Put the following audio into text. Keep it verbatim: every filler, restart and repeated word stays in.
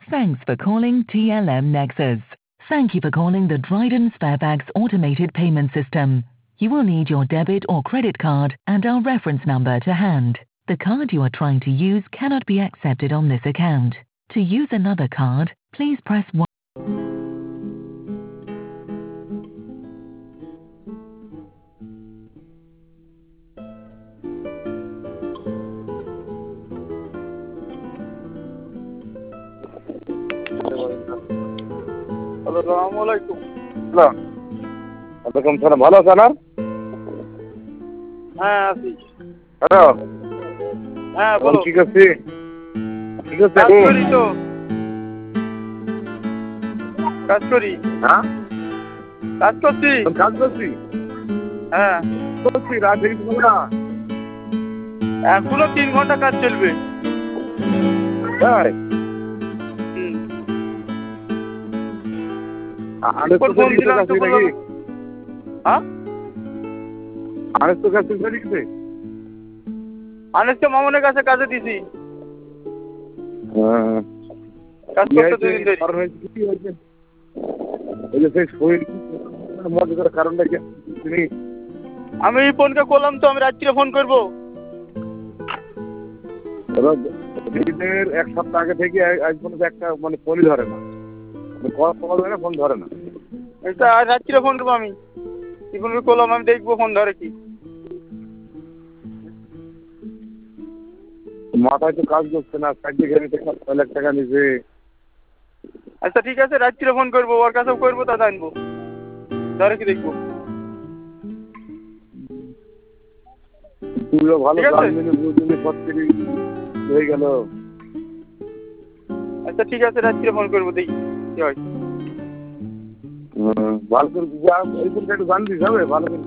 Thanks for calling T L M Nexus. Thank you for calling the Dryden Sparebags automated payment system. You will need your debit or credit card and our reference number to hand. The card you are trying to use cannot be accepted on this account. To use another card, please press one. আসসালামু আলাইকুম। Hello, ওয়ালাইকুম সালাম। ভালো আছেন? আর হ্যাঁ আছি। Hello, হ্যাঁ বল বলো। কি করছি? কি করছি কাজ এখন? করি তো। কাজ করি। হ্যাঁ? কাজ করছি। কোন কাজ করছি? হ্যাঁ। করছি, রাত জেগে ঘুমাবো না। এখনো তিন ঘন্টা কাজ চলবে। তাই? হুম। আনেস তো ফোন চলে গেছে দিলাম কাজ তো থেকে বললো নাকি? হ্যাঁ? আনেস তো কাজ থেকে চলে গেছে? আনেসকে মামুনের কাছে কাজে দিছি। হ্যাঁ। কাজ কি করতে হয়েছে? দুদিন ধরে। কারণ হয়েছে কি হয়েছে? ওই যে সেই শরীর মজা করার কারণটা কি তুমি? আমি এই ফোনকে করলাম তো আমি রাত্রিরে ফোন করবো। দিনের এক সপ্তাহ আগে থেকে আজ পর্যন্ত একটা মানে ফোনই ধরে না। কল কল ধরে না, ফোন ধরে না। এটা আজ রাত্রিরে ফোন করবো আমি। কি ফোন করলাম আমি দেখবো ফোন ধরে কি। মাথায় তো কাজ করছে না, সাইড দিয়ে গেলে ছয় লাখ টাকা নিছে। আচ্ছা ঠিক আছে রাত্রিরে ফোন করবো, ওর কাছেও করবো তা জানবো। ধরে কি দেখবো। তুইও ভালো ঠিক আছে? কাজ মেনে বুঝলি সত্যি হয়ে গেল। আচ্ছা ঠিক আছে রাত্রিরে ফোন করবো দেখি কি হয়। ভালো করে এই ফোনটা একটু জানবি যাবে ভালো করে।